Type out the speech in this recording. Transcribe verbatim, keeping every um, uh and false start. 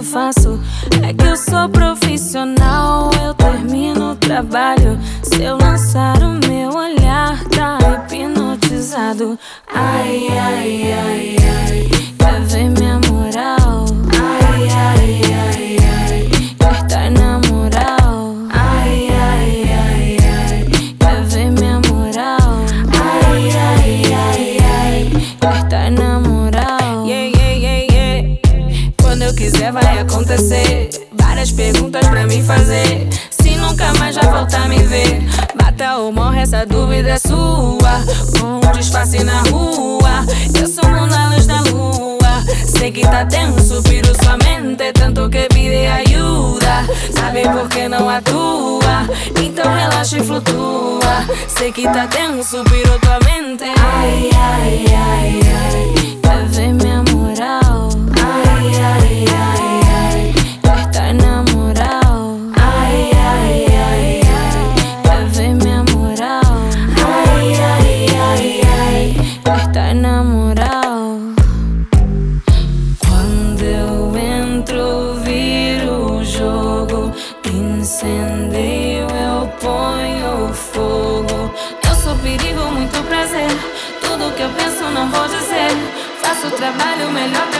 eu faço é que eu sou profissional. Eu termino o trabalho, se eu lançar o meu olhar, tá hipnotizado. Ai, ai, ai, ai, quer ver minha moral? Ai, ai, ai, ai, quer tá na moral? Ai, ai, ai, ai, quer ver minha moral? Ai, ai, ai, ai, quer tá na moral? Yeah, yeah, yeah, yeah. Quando eu quiser vai acontecer. Várias perguntas pra me fazer. Se nunca mais vai voltar a me ver, bata ou morre, essa dúvida é sua. Com um disfarce na rua, eu sumo na luz da lua. Sei que tá tenso, piro sua mente, tanto que pide ajuda. Sabe por que não atua? Então relaxa e flutua. Sei que tá tenso, piro tua mente. Ai, ai, ai, ai, quer ver minha moral? Ai, ai, ai, ai, quer tá na moral? Ai, ai, ai, ai, quer ver minha moral? Ai, ai, ai, ai, quer tá na moral? Quando eu entro, viro o jogo, incendeio, eu ponho fogo. Eu sou perigo, muito prazer. Tudo que eu penso não vou dizer. Faço o trabalho melhor